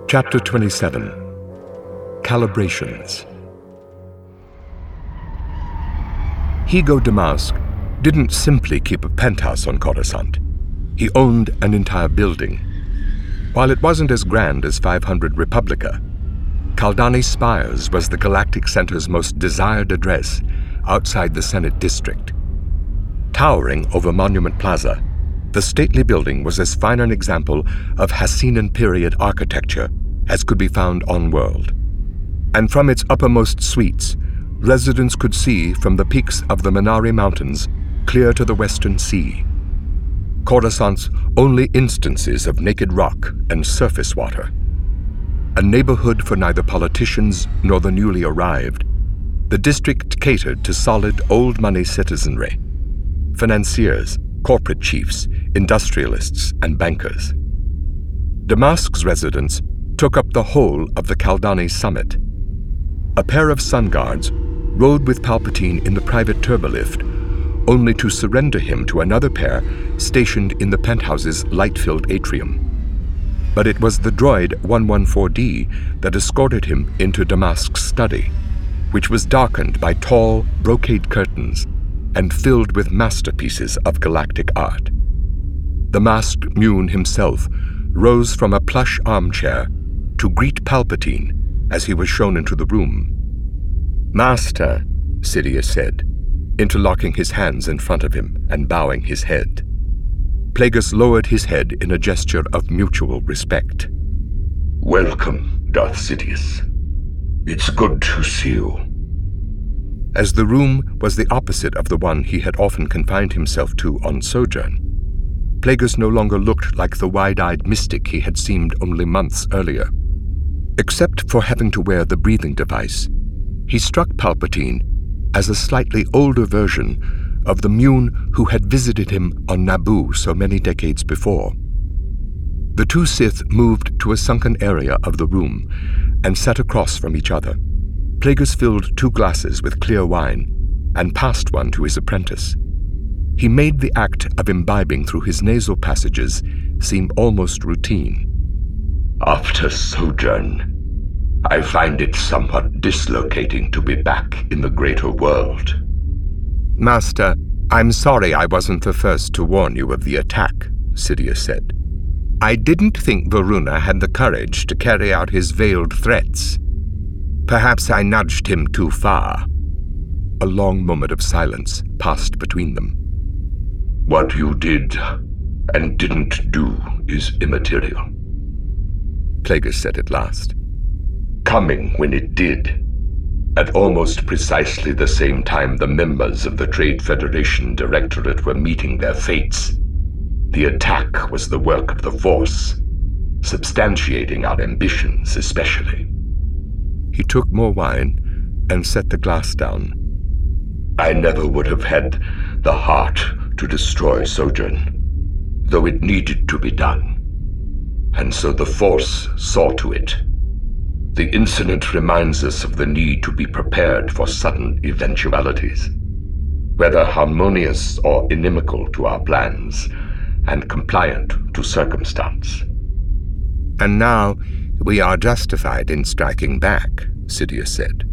Chapter 27. Calibrations. Higo Damask didn't simply keep a penthouse on Coruscant. He owned an entire building. While it wasn't as grand as 500 Republica, Kaldani Spires was the Galactic Center's most desired address outside the Senate District. Towering over Monument Plaza, the stately building was as fine an example of Hassinan period architecture as could be found on-world. And from its uppermost suites, residents could see from the peaks of the Minari Mountains clear to the western sea. Coruscant's only instances of naked rock and surface water. A neighborhood for neither politicians nor the newly arrived, the district catered to solid old money citizenry, financiers, corporate chiefs, industrialists, and bankers. Damask's residents took up the whole of the Kaldani summit. A pair of sun guards rode with Palpatine in the private turbolift, only to surrender him to another pair stationed in the penthouse's light-filled atrium. But it was the droid 114D that escorted him into Damask's study, which was darkened by tall, brocade curtains and filled with masterpieces of galactic art. The masked Mune himself rose from a plush armchair to greet Palpatine as he was shown into the room. "Master," Sidious said, interlocking his hands in front of him and bowing his head. Plagueis lowered his head in a gesture of mutual respect. "Welcome, Darth Sidious. It's good to see you." As the room was the opposite of the one he had often confined himself to on Sojourn, Plagueis no longer looked like the wide-eyed mystic he had seemed only months earlier. Except for having to wear the breathing device, he struck Palpatine as a slightly older version of the Mune who had visited him on Naboo so many decades before. The two Sith moved to a sunken area of the room and sat across from each other. Plagueis filled 2 glasses with clear wine and passed one to his apprentice. He made the act of imbibing through his nasal passages seem almost routine. "After Sojourn, I find it somewhat dislocating to be back in the greater world." "Master, I'm sorry I wasn't the first to warn you of the attack," Sidious said. "I didn't think Varuna had the courage to carry out his veiled threats. Perhaps I nudged him too far." A long moment of silence passed between them. "What you did and didn't do is immaterial," Plagueis said at last. "Coming when it did, at almost precisely the same time the members of the Trade Federation Directorate were meeting their fates, the attack was the work of the Force, substantiating our ambitions especially." He took more wine and set the glass down. "I never would have had the heart to destroy Sojourn, though it needed to be done. And so the Force saw to it. The incident reminds us of the need to be prepared for sudden eventualities, whether harmonious or inimical to our plans, and compliant to circumstance." "And now we are justified in striking back," Sidious said.